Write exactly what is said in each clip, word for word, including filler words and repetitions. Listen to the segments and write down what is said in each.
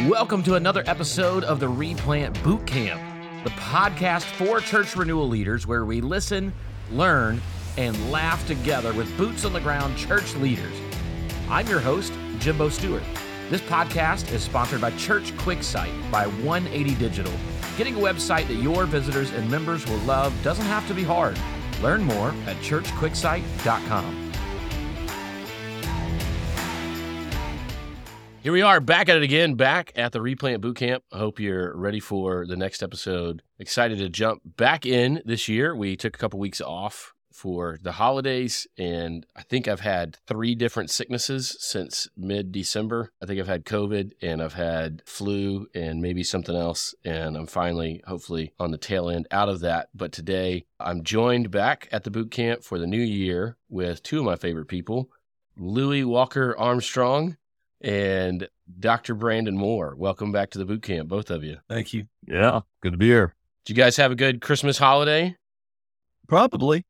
Welcome to another episode of the Replant Boot Camp, the podcast for church renewal leaders where we listen, learn, and laugh together with boots on the ground church leaders. I'm your host, Jimbo Stewart. This podcast is sponsored by Church QuickSite by one eighty Digital. Getting a website that your visitors and members will love doesn't have to be hard. Learn more at church quick site dot com. Here we are, back at it again, back at the Replant Boot Camp. I hope you're ready for the next episode. Excited to jump back in this year. We took a couple weeks off for the holidays, and I think I've had three different sicknesses since mid-December. I think I've had COVID, and I've had flu, and maybe something else, and I'm finally, hopefully, on the tail end out of that. But today, I'm joined back at the boot camp for the new year with two of my favorite people, Louis Walker Armstrong and Doctor Brandon Moore. Welcome back to the boot camp, both of you. Thank you. Yeah, good to be here. Did you guys have a good Christmas holiday? Probably.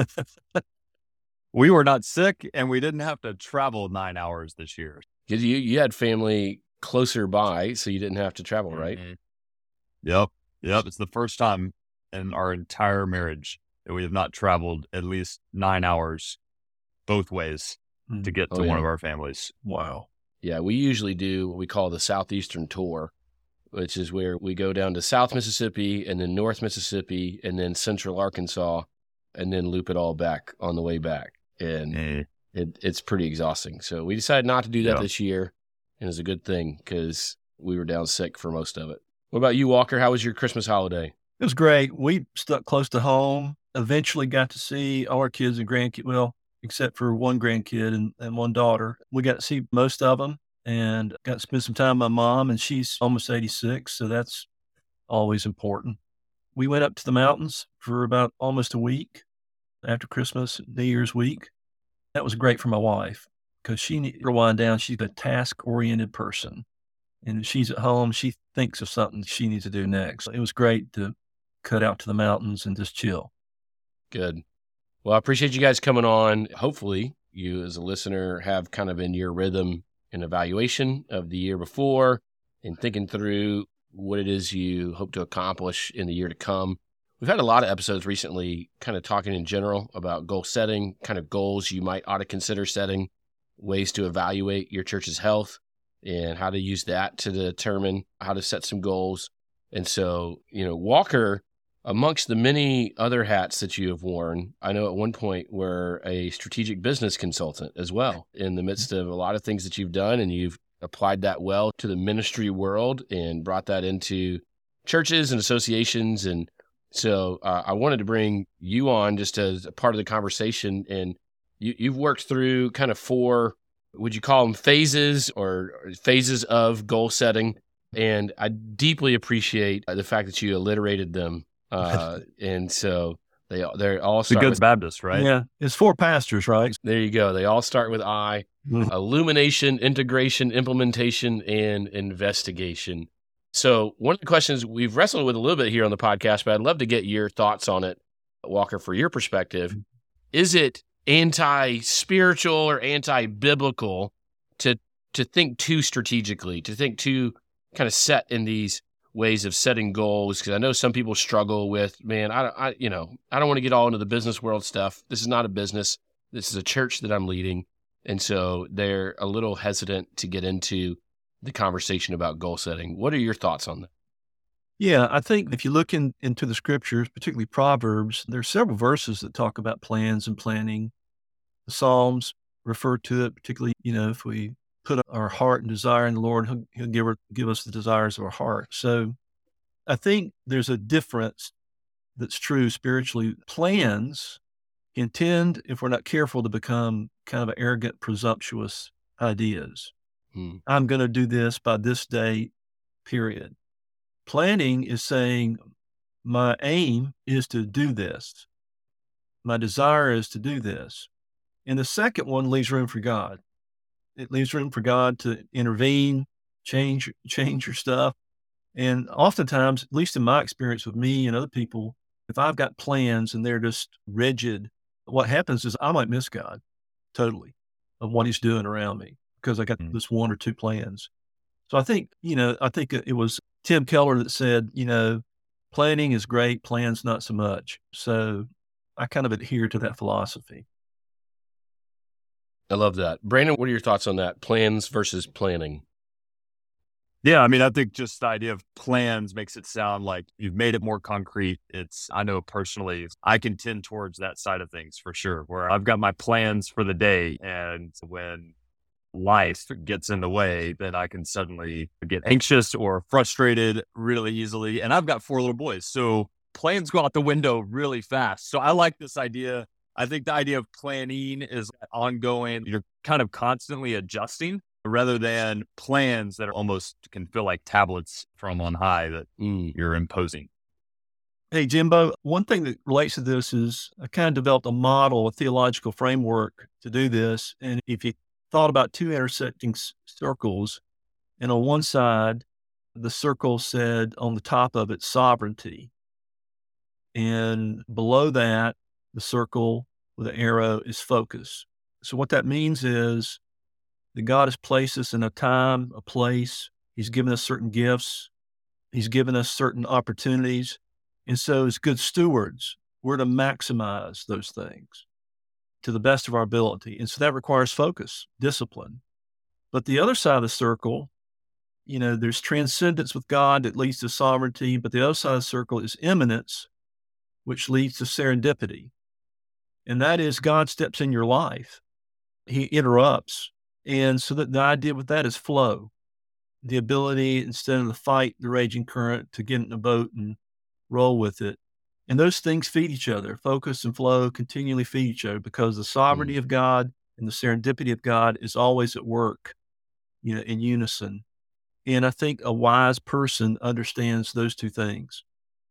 We were not sick, and we didn't have to travel nine hours this year. Because you, you had family closer by, so you didn't have to travel, right? Mm-hmm. Yep. Yep. It's the first time in our entire marriage that we have not traveled at least nine hours both ways Mm. to get Oh, to yeah. one of our families. Wow. Yeah, we usually do what we call the Southeastern Tour, which is where we go down to South Mississippi and then North Mississippi and then Central Arkansas and then loop it all back on the way back. And Eh. it, it's pretty exhausting. So we decided not to do that Yeah. this year, and it's a good thing because we were down sick for most of it. What about you, Walker? How was your Christmas holiday? It was great. We stuck close to home, eventually got to see all our kids and grandkids, well, except for one grandkid and, and one daughter. We got to see most of them and got to spend some time with my mom, and she's almost eighty-six, so that's always important. We went up to the mountains for about almost a week after Christmas, New Year's week. That was great for my wife because she needed to wind down. She's a task-oriented person. And if she's at home, she thinks of something she needs to do next. It was great to cut out to the mountains and just chill. Good. Well, I appreciate you guys coming on. Hopefully, you as a listener have kind of in your rhythm an evaluation of the year before and thinking through what it is you hope to accomplish in the year to come. We've had a lot of episodes recently kind of talking in general about goal setting, kind of goals you might ought to consider setting, ways to evaluate your church's health, and how to use that to determine how to set some goals. And so, you know, Walker, amongst the many other hats that you have worn, I know at one point were a strategic business consultant as well in the midst of a lot of things that you've done, and you've applied that well to the ministry world and brought that into churches and associations. And so uh, I wanted to bring you on just as a part of the conversation. And you, you've worked through kind of four, would you call them phases or phases of goal setting? And I deeply appreciate the fact that you alliterated them. Uh, and so they they're all It's a start good with, Baptist, right? Yeah. It's four pastors, right? there you go. They all start with I: Mhm. illumination, integration, implementation, and investigation. So one of the questions we've wrestled with a little bit here on the podcast, but I'd love to get your thoughts on it, Walker, for your perspective. Is it anti-spiritual or anti-biblical to to think too strategically, to think too kind of set in these ways of setting goals? Because I know some people struggle with, man, I, I, you know, I don't want to get all into the business world stuff. This is not a business. This is a church that I'm leading. And so they're a little hesitant to get into the conversation about goal setting. What are your thoughts on that? Yeah, I think if you look in, into the scriptures, particularly Proverbs, there are several verses that talk about plans and planning. The Psalms refer to it, particularly, you know, if we put our heart and desire in the Lord, he'll, he'll give, her, give us the desires of our heart. So I think there's a difference that's true spiritually. Plans can tend, if we're not careful, to become kind of arrogant, presumptuous ideas. Hmm. I'm going to do this by this date, period. Planning is saying, my aim is to do this. My desire is to do this. And the second one leaves room for God. It leaves room for God to intervene, change, change your stuff. And oftentimes, at least in my experience with me and other people, if I've got plans and they're just rigid, what happens is I might miss God totally of what he's doing around me because I got Mm. this one or two plans. So I think, you know, I think it was Tim Keller that said, you know, planning is great, plans not so much. So I kind of adhere to that philosophy. I love that. Brandon, what are your thoughts on that? Plans versus planning? Yeah, I mean, I think just the idea of plans makes it sound like you've made it more concrete. It's, I know personally, I can tend towards that side of things for sure, where I've got my plans for the day. And when life gets in the way, then I can suddenly get anxious or frustrated really easily. And I've got four little boys, so plans go out the window really fast. So I like this idea. I think the idea of planning is ongoing. You're kind of constantly adjusting rather than plans that are almost can feel like tablets from on high that Mm. you're imposing. Hey, Jimbo, one thing that relates to this is I kind of developed a model, a theological framework to do this. And if you thought about two intersecting s- circles, and on one side, the circle said on the top of it, sovereignty. And below that, the circle with the arrow is focus. So what that means is that God has placed us in a time, a place. He's given us certain gifts. He's given us certain opportunities. And so as good stewards, we're to maximize those things to the best of our ability. And so that requires focus, discipline. But the other side of the circle, you know, there's transcendence with God that leads to sovereignty, but the other side of the circle is immanence, which leads to serendipity. And that is God steps in your life. He interrupts. And so that the idea with that is flow, the ability, instead of the fight, the raging current, to get in a boat and roll with it. And those things feed each other. Focus and flow continually feed each other because the sovereignty Mm. of God and the serendipity of God is always at work, you know, in unison. And I think a wise person understands those two things.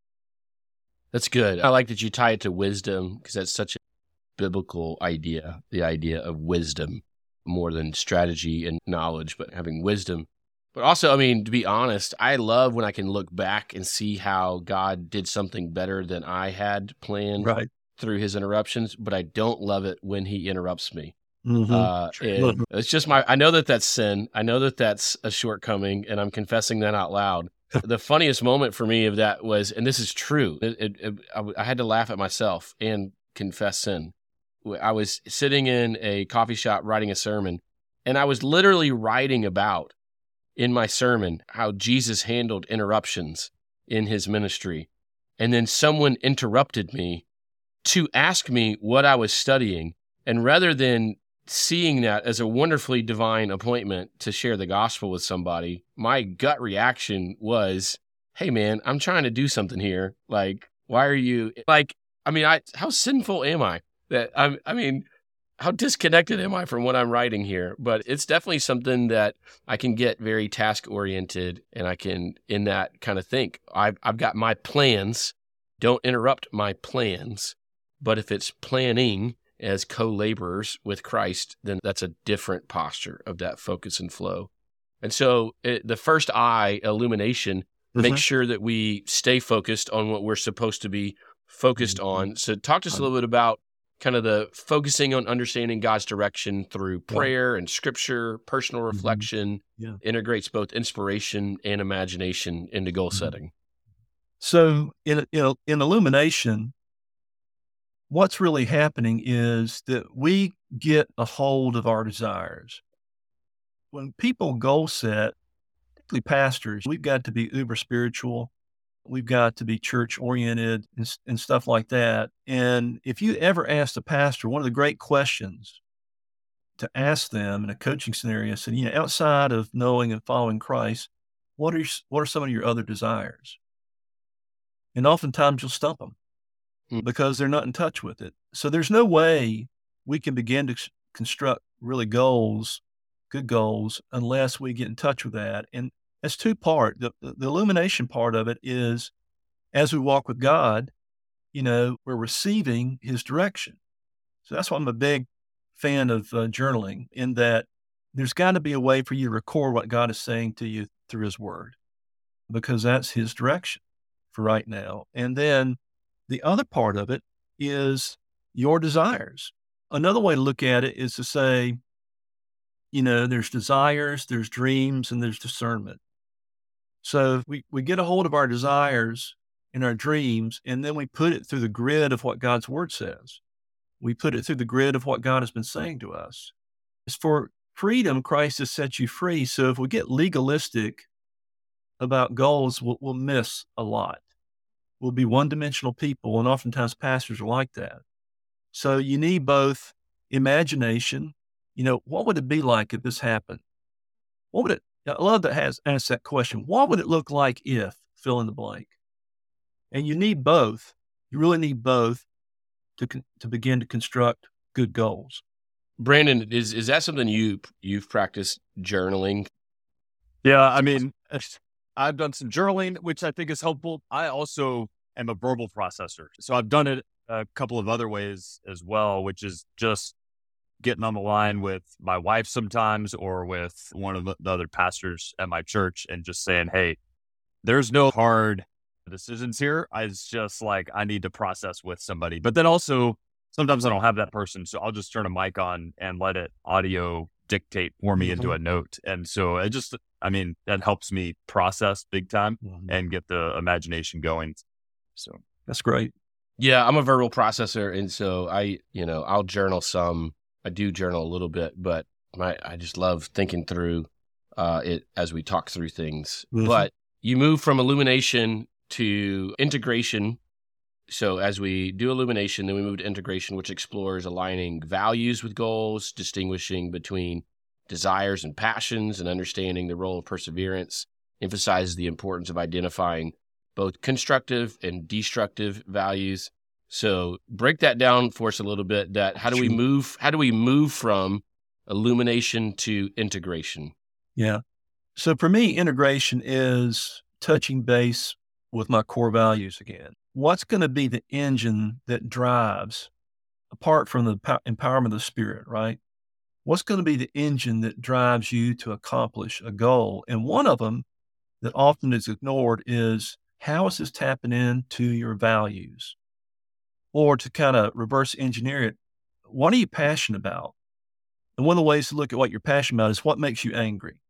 That's good. I like that you tie it to wisdom because that's such a biblical idea, the idea of wisdom more than strategy and knowledge, but having wisdom. But also, I mean, to be honest, I love when I can look back and see how God did something better than I had planned Right. through his interruptions, but I don't love it when he interrupts me. Mm-hmm. Uh, and it's just my, I know that that's sin. I know that that's a shortcoming, and I'm confessing that out loud. The funniest moment for me of that was, and this is true, it, it, it, I, I had to laugh at myself and confess sin. I was sitting in a coffee shop writing a sermon, and I was literally writing about in my sermon how Jesus handled interruptions in his ministry. And then someone interrupted me to ask me what I was studying. And rather than seeing that as a wonderfully divine appointment to share the gospel with somebody, my gut reaction was, hey man, I'm trying to do something here. Like, why are you like, I mean, I, how sinful am I that I'm, I mean, how disconnected am I from what I'm writing here? But it's definitely something that I can get very task oriented, and I can in that kind of think I've, I've got my plans. Don't interrupt my plans. But if it's planning as co-laborers with Christ, then that's a different posture of that focus and flow. And so it, the first I, illumination, Mm-hmm. make sure that we stay focused on what we're supposed to be focused Mhm. on. So talk to us a little bit about kind of the focusing on understanding God's direction through prayer and scripture, personal reflection, Yeah. integrates both inspiration and imagination into goal Mhm. setting. So in, in, in illumination, what's really happening is that we get a hold of our desires. When people goal set, particularly pastors, we've got to be uber spiritual. We've got to be church oriented and, s- and stuff like that. And if you ever ask a pastor, one of the great questions to ask them in a coaching scenario, said, you know, outside of knowing and following Christ, what are your, what are some of your other desires? And oftentimes you'll stump them Hmm. because they're not in touch with it. So there's no way we can begin to s- construct really goals, good goals, unless we get in touch with that. And that's two part. The, the the illumination part of it is as we walk with God, you know, we're receiving his direction. So that's why I'm a big fan of uh, journaling, in that there's got to be a way for you to record what God is saying to you through his word, because that's his direction for right now. And then the other part of it is your desires. Another way to look at it is to say, you know, there's desires, there's dreams, and there's discernment. So we, we get a hold of our desires and our dreams, and then we put it through the grid of what God's word says. We put it through the grid of what God has been saying to us. As for freedom, Christ has set you free. So if we get legalistic about goals, we'll, we'll miss a lot. We'll be one-dimensional people, and oftentimes pastors are like that. So you need both imagination. You know, what would it be like if this happened? What would it, I love that has asked that question. What would it look like if, fill in the blank? And you need both. You really need both to to begin to construct good goals. Brandon, is is that something you you've practiced journaling? Yeah, I mean, I've done some journaling, which I think is helpful. I also am a verbal processor, so I've done it a couple of other ways as well, which is just getting on the line with my wife sometimes, or with one of the other pastors at my church, and just saying, "Hey, there's no hard decisions here. I it's just like I need to process with somebody." But then also sometimes I don't have that person, so I'll just turn a mic on and let it audio dictate for me mm-hmm. into a note. And so it just, I mean, that helps me process big time mm-hmm. and get the imagination going. So that's great. Yeah, I'm a verbal processor, and so I, you know, I'll journal some. I do journal a little bit, but my I just love thinking through uh, it as we talk through things. Mm-hmm. But you move from illumination to integration. So as we do illumination, then we move to integration, which explores aligning values with goals, distinguishing between desires and passions, and understanding the role of perseverance, emphasizes the importance of identifying both constructive and destructive values. So break that down for us a little bit. That how do we move? How do we move from illumination to integration? Yeah. So for me, integration is touching base with my core values again. What's going to be the engine that drives, apart from the pow- empowerment of the Spirit, right? What's going to be the engine that drives you to accomplish a goal? And one of them that often is ignored is, how is this tapping into your values? Or to kind of reverse engineer it, what are you passionate about? And one of the ways to look at what you're passionate about is what makes you angry.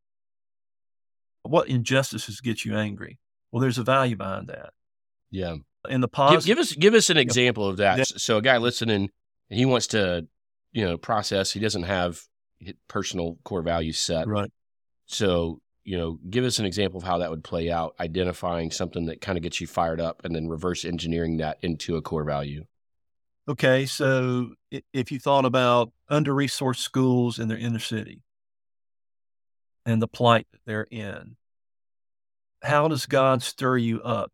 What injustices get you angry? Well, there's a value behind that. Yeah. In the positive, give, give us give us an example of that. So a guy listening, and he wants to, you know, process. He doesn't have personal core values set. Right. So, you know, give us an example of how that would play out, identifying something that kind of gets you fired up and then reverse engineering that into a core value. Okay. So if you thought about under-resourced schools in their inner city and the plight that they're in, how does God stir you up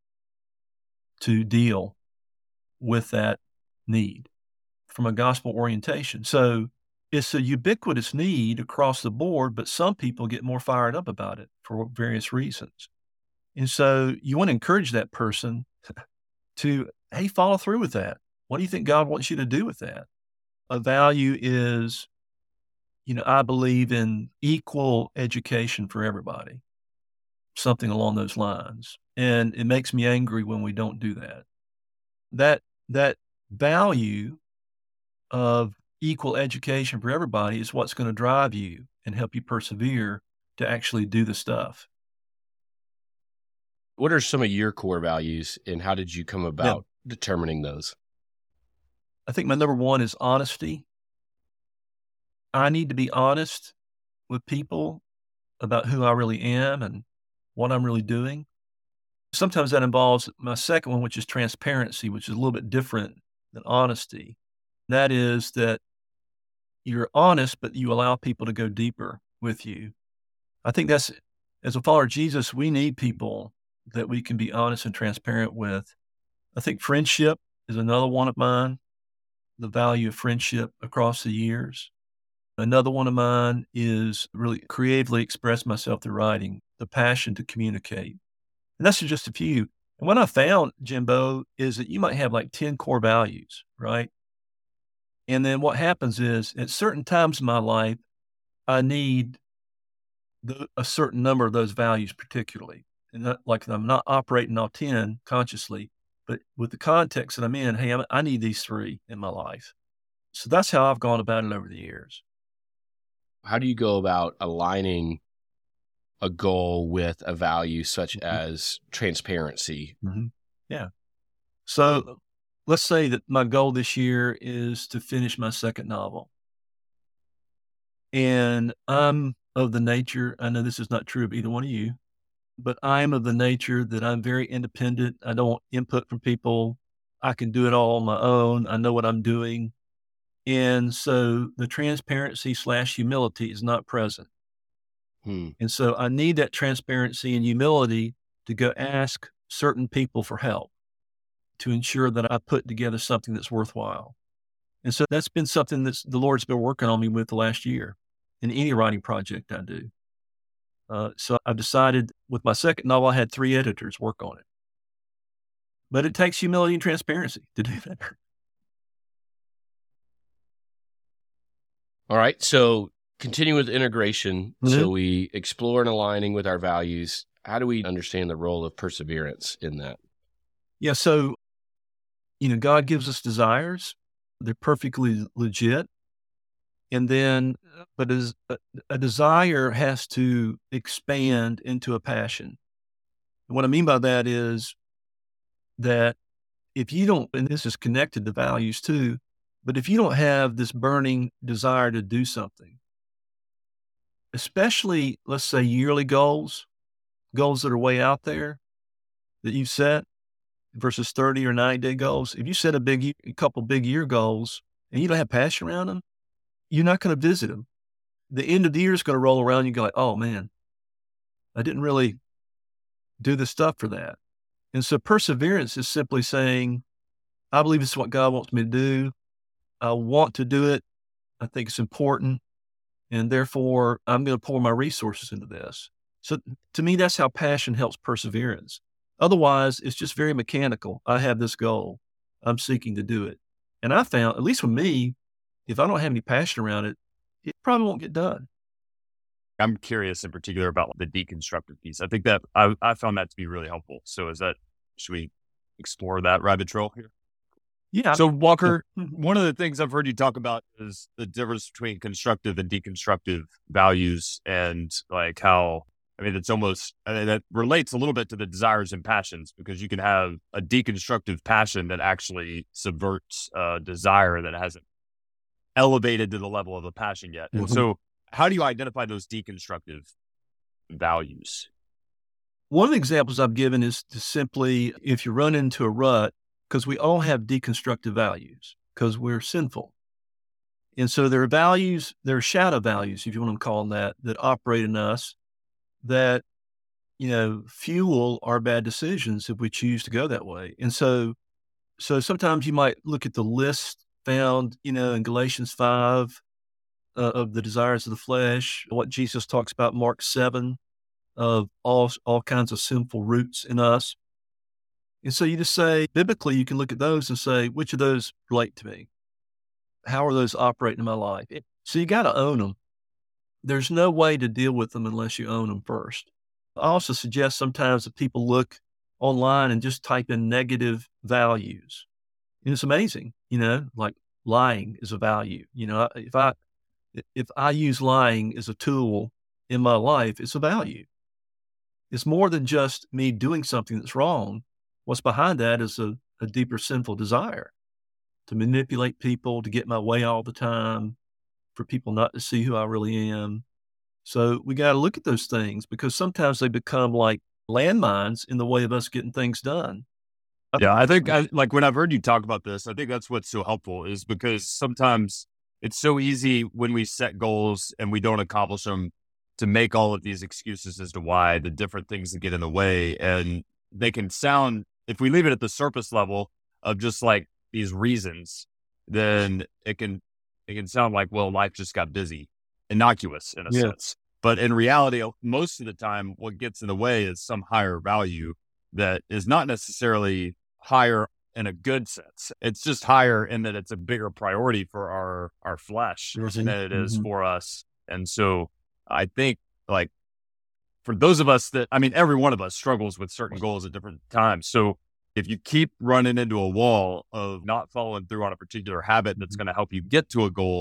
to deal with that need from a gospel orientation? So it's a ubiquitous need across the board, but some people get more fired up about it for various reasons. And so you want to encourage that person to, hey, follow through with that. What do you think God wants you to do with that? A value is, you know, I believe in equal education for everybody, something along those lines. And it makes me angry when we don't do that. That, that value of equal education for everybody is what's going to drive you and help you persevere to actually do the stuff. What are some of your core values, and how did you come about yeah. determining those? I think my number one is honesty. I need to be honest with people about who I really am and what I'm really doing. Sometimes that involves my second one, which is transparency, which is a little bit different than honesty. That is that you're honest, but you allow people to go deeper with you. I think that's, as a follower of Jesus, we need people that we can be honest and transparent with. I think friendship is another one of mine, the value of friendship across the years. Another one of mine is really creatively express myself through writing, the passion to communicate. And that's just a few. And what I found, Jimbo, is that you might have like ten core values, right? And then what happens is at certain times in my life, I need the, a certain number of those values particularly. And not, like I'm not operating all ten consciously, but with the context that I'm in, hey, I'm, I need these three in my life. So that's how I've gone about it over the years. how do you go about aligning a goal with a value such as transparency? Mm-hmm. Yeah. So let's say that my goal this year is to finish my second novel. And I'm of the nature, I know this is not true of either one of you, but I'm of the nature that I'm very independent. I don't want input from people. I can do it all on my own. I know what I'm doing. And so the transparency slash humility is not present. Hmm. And so I need that transparency and humility to go ask certain people for help to ensure that I put together something that's worthwhile. And so that's been something that the Lord's been working on me with the last year in any writing project I do. Uh, so I've decided with my second novel, I had three editors work on it. But it takes humility and transparency to do that. All right. So continue with integration. Mm-hmm. So we explore and aligning with our values. How do we understand the role of perseverance in that? Yeah. So, you know, God gives us desires. They're perfectly legit. And then, but as a, a desire has to expand into a passion. And what I mean by that is that if you don't, and this is connected to values too, but if you don't have this burning desire to do something, especially, let's say, yearly goals, goals that are way out there that you've set versus thirty or ninety day goals. If you set a big, a couple big year goals and you don't have passion around them, you're not going to visit them. The end of the year is going to roll around. You go like, oh man, I didn't really do the stuff for that. And so perseverance is simply saying, I believe this is what God wants me to do. I want to do it. I think it's important. And therefore I'm going to pour my resources into this. So to me, that's how passion helps perseverance. Otherwise it's just very mechanical. I have this goal. I'm seeking to do it. And I found, at least with me, if I don't have any passion around it, it probably won't get done. I'm curious in particular about the deconstructive piece. I think that I, I found that to be really helpful. So is that, should we explore that rabbit trail here? Yeah. So Walker, one of the things I've heard you talk about is the difference between constructive and deconstructive values, and like how, I mean, it's almost, I mean, that relates a little bit to the desires and passions, because you can have a deconstructive passion that actually subverts a desire that hasn't elevated to the level of a passion yet. And Mm-hmm. so how do you identify those deconstructive values? One of the examples I've given is to simply, if you run into a rut, because we all have deconstructive values because we're sinful. And so there are values, there are shadow values, if you want to call them that, that operate in us that, you know, fuel our bad decisions if we choose to go that way. And so, so sometimes you might look at the list found, you know, in Galatians five uh, of the desires of the flesh, what Jesus talks about, Mark seven, of all, all kinds of sinful roots in us. And so you just say, biblically, you can look at those and say, which of those relate to me? How are those operating in my life? So you got to own them. There's no way to deal with them unless you own them first. I also suggest sometimes that people look online and just type in negative values. And it's amazing, you know, like lying is a value. You know, if I, if I use lying as a tool in my life, it's a value. It's more than just me doing something that's wrong. What's behind that is a, a deeper sinful desire to manipulate people, to get my way all the time, for people not to see who I really am. So we got to look at those things, because sometimes they become like landmines in the way of us getting things done. Yeah, I think I, like when I've heard you talk about this, I think that's what's so helpful, is because sometimes it's so easy when we set goals and we don't accomplish them to make all of these excuses as to why, the different things that get in the way. And they can sound, if we leave it at the surface level of just like these reasons, then it can, it can sound like, well, life just got busy, innocuous in a Yeah. sense. But in reality, most of the time, what gets in the way is some higher value that is not necessarily higher in a good sense. It's just higher in that it's a bigger priority for our, our flesh Mhm. than it is Mhm. for us. And so I think, like, for those of us that, I mean, every one of us struggles with certain goals at different times. So if you keep running into a wall of not following through on a particular habit that's going to help you get to a goal,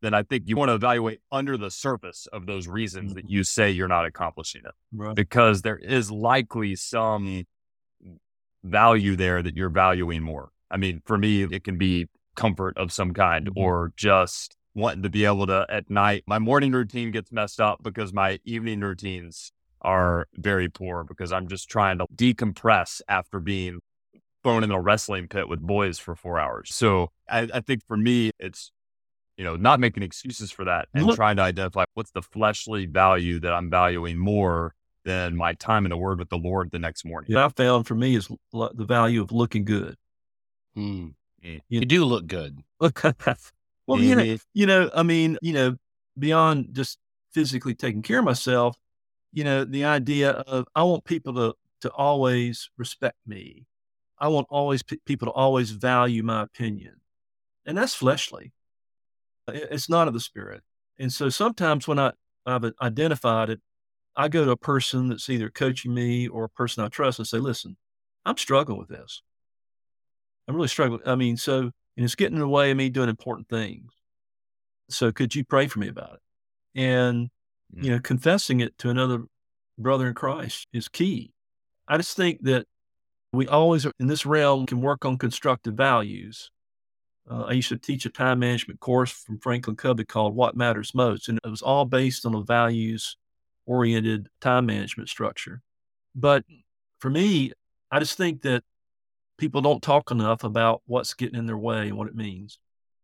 then I think you want to evaluate under the surface of those reasons Mhm. that you say you're not accomplishing it, Right. because there is likely some value there that you're valuing more. I mean, for me, it can be comfort of some kind, Mhm. or just wanting to be able to at night, my morning routine gets messed up because my evening routines are very poor because I'm just trying to decompress after being thrown in a wrestling pit with boys for four hours. So I, I think for me, it's, you know, not making excuses for that and Look- trying to identify what's the fleshly value that I'm valuing more than my time in the Word with the Lord the next morning. Yeah, I found for me is l- the value of looking good. Hmm. Mm. You do look good. Look, well, you know, Mhm. you know, I mean, you know, beyond just physically taking care of myself, you know, the idea of I want people to to always respect me. I want always pe- people to always value my opinion, and that's fleshly. It- It's not of the spirit. And so sometimes when I I've identified it, I go to a person that's either coaching me or a person I trust and say, "Listen, I'm struggling with this. I'm really struggling. I mean, so and it's getting in the way of me doing important things. So could you pray for me about it?" And Mm. you know, confessing it to another brother in Christ is key. I just think that we always in this realm can work on constructive values. Uh, I used to teach a time management course from Franklin Covey called What Matters Most, and it was all based on a values oriented time management structure. But for me, I just think that people don't talk enough about what's getting in their way and what it means.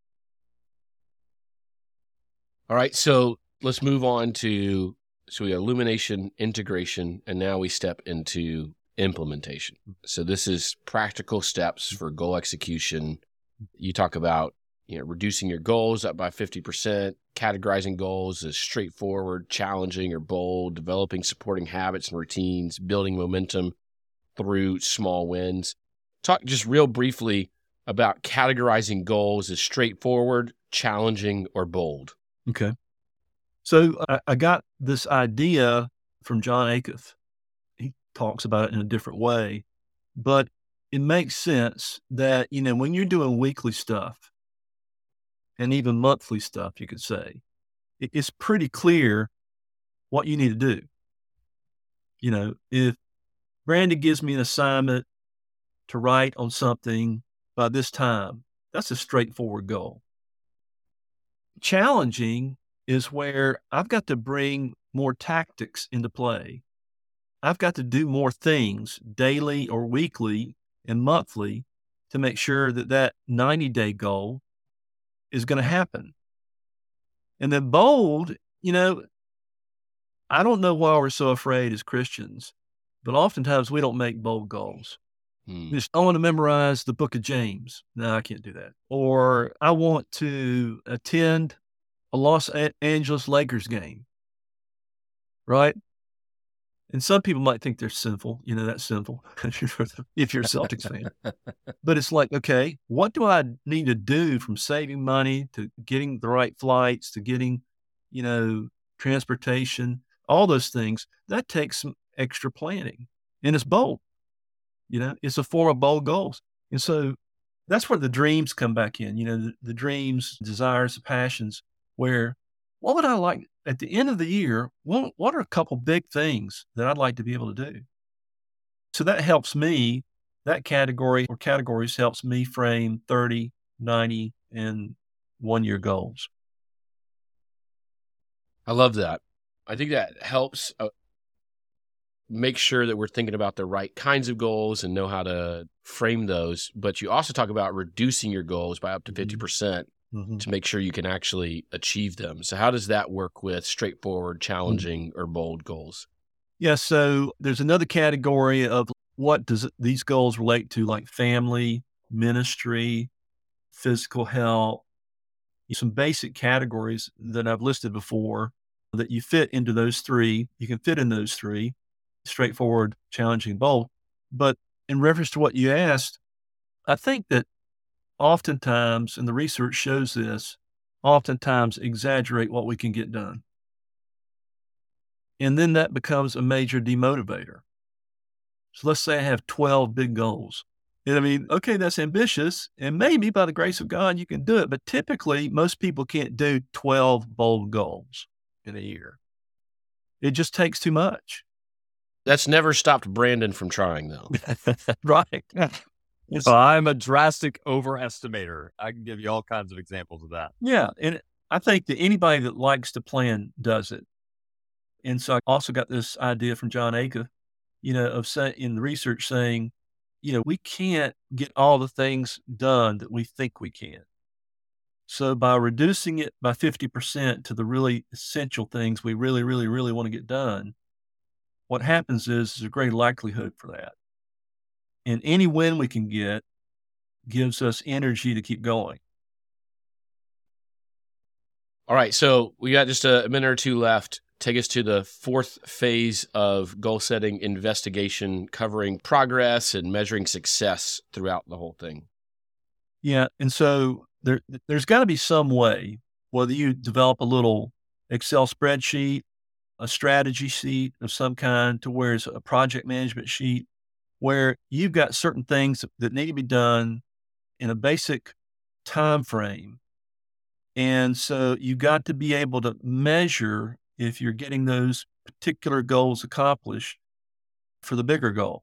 All right. So let's move on to, so we have illumination, integration, and now we step into implementation. So this is practical steps for goal execution. You talk about, you know, reducing your goals up by fifty percent, categorizing goals as straightforward, challenging, or bold, developing supporting habits and routines, building momentum through small wins. Talk just real briefly about categorizing goals as straightforward, challenging, or bold. Okay. So I, I got this idea from John Acuff. He talks about it in a different way, but it makes sense that, you know, when you're doing weekly stuff and even monthly stuff, you could say, it, it's pretty clear what you need to do. You know, if Brandy gives me an assignment to write on something by this time, that's a straightforward goal. Challenging is where I've got to bring more tactics into play. I've got to do more things daily or weekly and monthly to make sure that that ninety day goal is going to happen. And then bold, you know, I don't know why we're so afraid as Christians, but oftentimes we don't make bold goals. Hmm. Just, I want to memorize the book of James. No, I can't do that. Or I want to attend a Los A- Angeles Lakers game, right? And some people might think they're sinful. You know, that's sinful if you're if you're a Celtics fan. But it's like, okay, what do I need to do from saving money to getting the right flights to getting, you know, transportation, all those things? That takes some extra planning, and it's bold. You know, it's a form of bold goals, and so that's where the dreams come back in. You know, the, the dreams, desires, the passions. Where what would I like at the end of the year? What what are a couple big things that I'd like to be able to do? So that helps me, that category or categories helps me frame thirty, ninety, and one year goals. I love that. I think that helps uh, make sure that we're thinking about the right kinds of goals and know how to frame those. But you also talk about reducing your goals by up to fifty percent Mm-hmm. to make sure you can actually achieve them. So how does that work with straightforward, challenging, or bold goals? Yeah. So there's another category of what does it- these goals relate to, like family, ministry, physical health, some basic categories that I've listed before that you fit into those three. You can fit in those three, straightforward, challenging, bold. But in reference to what you asked, I think that oftentimes, and the research shows this, oftentimes exaggerate what we can get done. And then that becomes a major demotivator. So let's say I have twelve big goals. And I mean, okay, that's ambitious. And maybe by the grace of God, you can do it. But typically, most people can't do twelve bold goals in a year. It just takes too much. That's never stopped Brandon from trying, though. Right. So I'm a drastic overestimator. I can give you all kinds of examples of that. Yeah. And I think that anybody that likes to plan does it. And so I also got this idea from John Acuff, you know, of say, in the research saying, you know, we can't get all the things done that we think we can. So by reducing it by fifty percent to the really essential things we really, really, really want to get done, what happens is there's a great likelihood for that. And any win we can get gives us energy to keep going. All right, so we got just a minute or two left. Take us to the fourth phase of goal setting investigation, covering progress and measuring success throughout the whole thing. Yeah. And so there, there's got to be some way, whether you develop a little Excel spreadsheet, a strategy sheet of some kind, to where it's a project management sheet, where you've got certain things that need to be done in a basic time frame. And so you got to be able to measure if you're getting those particular goals accomplished for the bigger goal.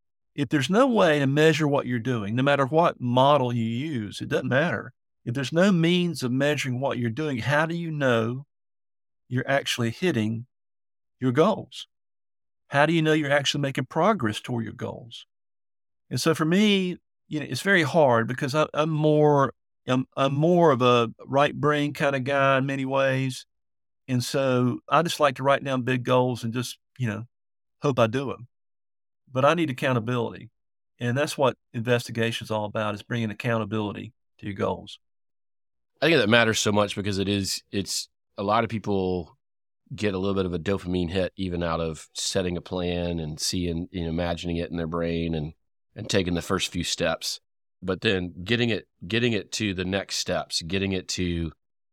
If there's no way to measure what you're doing, no matter what model you use, it doesn't matter. If there's no means of measuring what you're doing, how do you know you're actually hitting your goals? How do you know you're actually making progress toward your goals? And so for me, you know, it's very hard because I, I'm more, I'm, I'm more of a right brain kind of guy in many ways. And so I just like to write down big goals and just, you know, hope I do them. But I need accountability. And that's what investigation is all about, is bringing accountability to your goals. I think that matters so much because it is, it's a lot of people get a little bit of a dopamine hit even out of setting a plan and seeing, you know, imagining it in their brain and, and taking the first few steps, but then getting it, getting it to the next steps, getting it to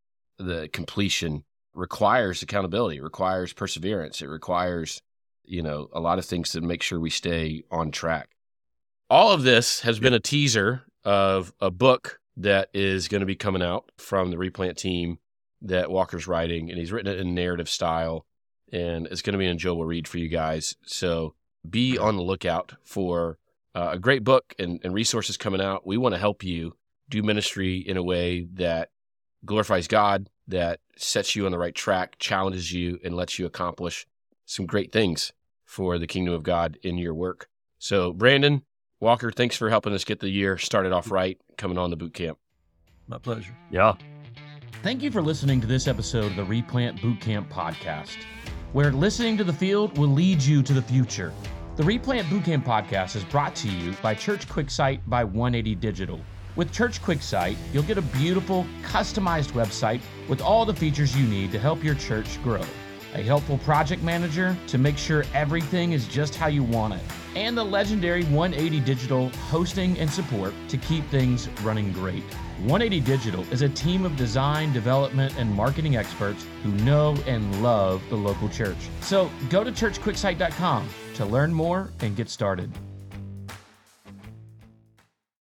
the completion requires accountability, requires perseverance. It requires, you know, a lot of things to make sure we stay on track. All of this has been a teaser of a book that is going to be coming out from the Replant team that Walker's writing, and he's written it in narrative style, and it's going to be an enjoyable read for you guys. So be on the lookout for uh, a great book and, and resources coming out. We want to help you do ministry in a way that glorifies God, that sets you on the right track, challenges you, and lets you accomplish some great things for the kingdom of God in your work. So Brandon, Walker, thanks for helping us get the year started off right, coming on the boot camp. My pleasure. Yeah. Thank you for listening to this episode of the Replant Bootcamp podcast, where listening to the field will lead you to the future. The Replant Bootcamp podcast is brought to you by Church QuickSight by one eighty Digital. With Church QuickSight, you'll get a beautiful, customized website with all the features you need to help your church grow. A helpful project manager to make sure everything is just how you want it, and the legendary one eighty Digital hosting and support to keep things running great. one eighty Digital is a team of design, development, and marketing experts who know and love the local church. So go to church quick sight dot com to learn more and get started.